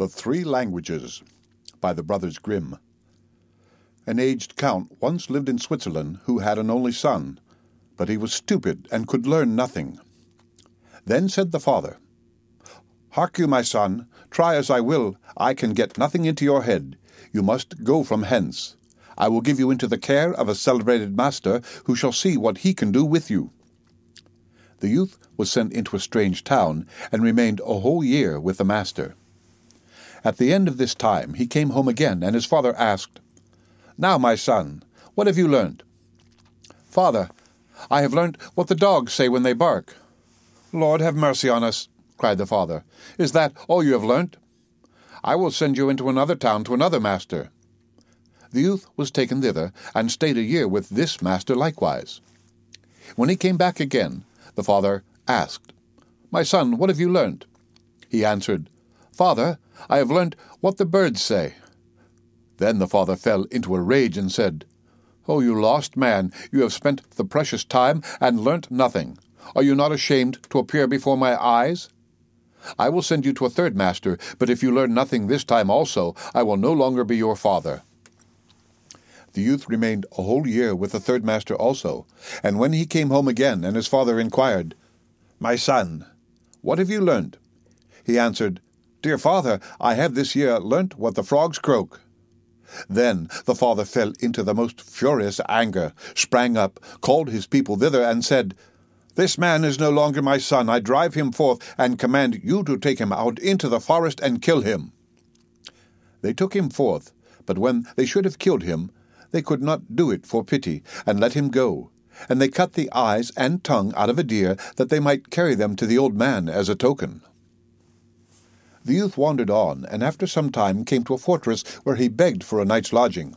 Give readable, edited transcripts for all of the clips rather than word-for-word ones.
The Three Languages by the Brothers Grimm. An aged count once lived in Switzerland who had an only son, but he was stupid and could learn nothing. Then said the father, "Hark you, my son, try as I will, I can get nothing into your head. You must go from hence. I will give you into the care of a celebrated master who shall see what he can do with you." The youth was sent into a strange town and remained a whole year with the master. At the end of this time he came home again, and his father asked, "Now, my son, what have you learnt?" "Father, I have learnt what the dogs say when they bark." "Lord, have mercy on us," cried the father. "Is that all you have learnt? I will send you into another town to another master." The youth was taken thither, and stayed a year with this master likewise. When he came back again, the father asked, "My son, what have you learnt?" He answered, "Father, I have learnt what the birds say." Then the father fell into a rage and said, "Oh, you lost man, you have spent the precious time and learnt nothing. Are you not ashamed to appear before my eyes? I will send you to a third master, but if you learn nothing this time also, I will no longer be your father." The youth remained a whole year with the third master also, and when he came home again, and his father inquired, "My son, what have you learnt?" He answered, "Dear father, I have this year learnt what the frogs croak." Then the father fell into the most furious anger, sprang up, called his people thither, and said, "This man is no longer my son. I drive him forth, and command you to take him out into the forest and kill him." They took him forth, but when they should have killed him, they could not do it for pity, and let him go. And they cut the eyes and tongue out of a deer, that they might carry them to the old man as a token. The youth wandered on, and after some time came to a fortress where he begged for a night's lodging.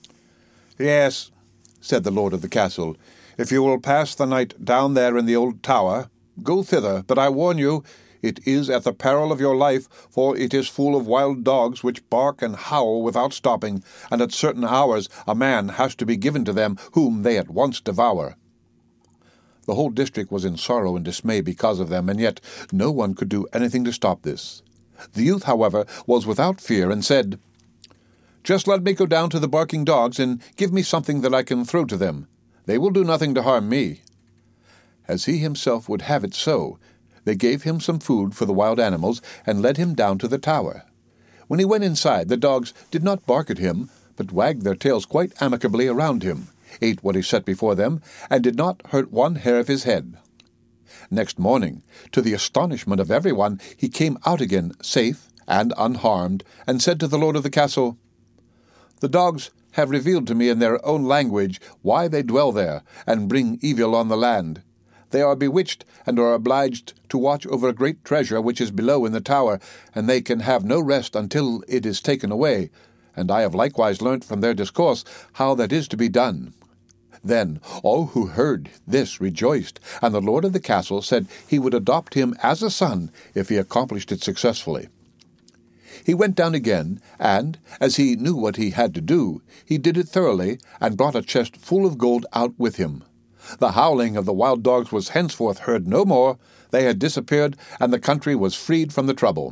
"Yes," said the lord of the castle, "if you will pass the night down there in the old tower, go thither, but I warn you, it is at the peril of your life, for it is full of wild dogs which bark and howl without stopping, and at certain hours a man has to be given to them whom they at once devour." The whole district was in sorrow and dismay because of them, and yet no one could do anything to stop this. The youth, however, was without fear, and said, "Just let me go down to the barking dogs, and give me something that I can throw to them. They will do nothing to harm me." As he himself would have it so, they gave him some food for the wild animals, and led him down to the tower. When he went inside, the dogs did not bark at him, but wagged their tails quite amicably around him, ate what he set before them, and did not hurt one hair of his head. Next morning, to the astonishment of everyone, he came out again safe and unharmed, and said to the lord of the castle, "The dogs have revealed to me in their own language why they dwell there, and bring evil on the land. They are bewitched, and are obliged to watch over a great treasure which is below in the tower, and they can have no rest until it is taken away, and I have likewise learnt from their discourse how that is to be done." Then all who heard this rejoiced, and the lord of the castle said he would adopt him as a son if he accomplished it successfully. He went down again, and, as he knew what he had to do, he did it thoroughly, and brought a chest full of gold out with him. The howling of the wild dogs was henceforth heard no more, they had disappeared, and the country was freed from the trouble.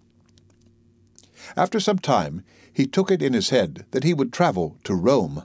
After some time he took it in his head that he would travel to Rome.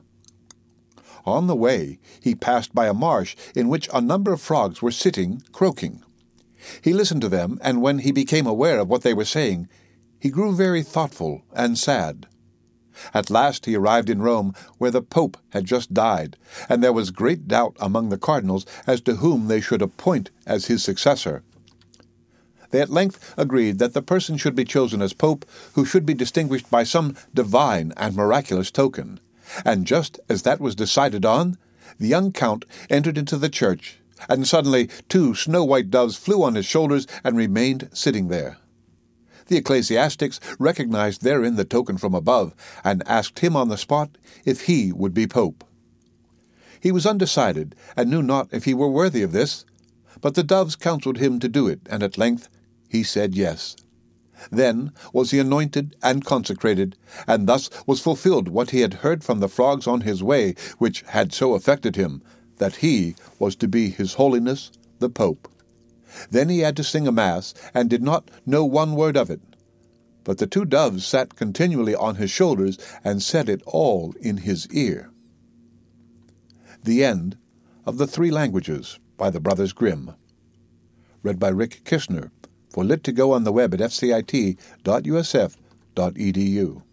On the way he passed by a marsh in which a number of frogs were sitting, croaking. He listened to them, and when he became aware of what they were saying, he grew very thoughtful and sad. At last he arrived in Rome, where the Pope had just died, and there was great doubt among the cardinals as to whom they should appoint as his successor. They at length agreed that the person should be chosen as Pope who should be distinguished by some divine and miraculous token. And just as that was decided on, the young count entered into the church, and suddenly 2 snow-white doves flew on his shoulders and remained sitting there. The ecclesiastics recognized therein the token from above, and asked him on the spot if he would be pope. He was undecided, and knew not if he were worthy of this, but the doves counseled him to do it, and at length he said yes. Then was he anointed and consecrated, and thus was fulfilled what he had heard from the frogs on his way, which had so affected him, that he was to be His Holiness the Pope. Then he had to sing a mass, and did not know one word of it. but the 2 doves sat continually on his shoulders and said it all in his ear. The End of The 3 Languages by the Brothers Grimm. Read by Rick Kishner for Lit2Go on the web at fcit.usf.edu.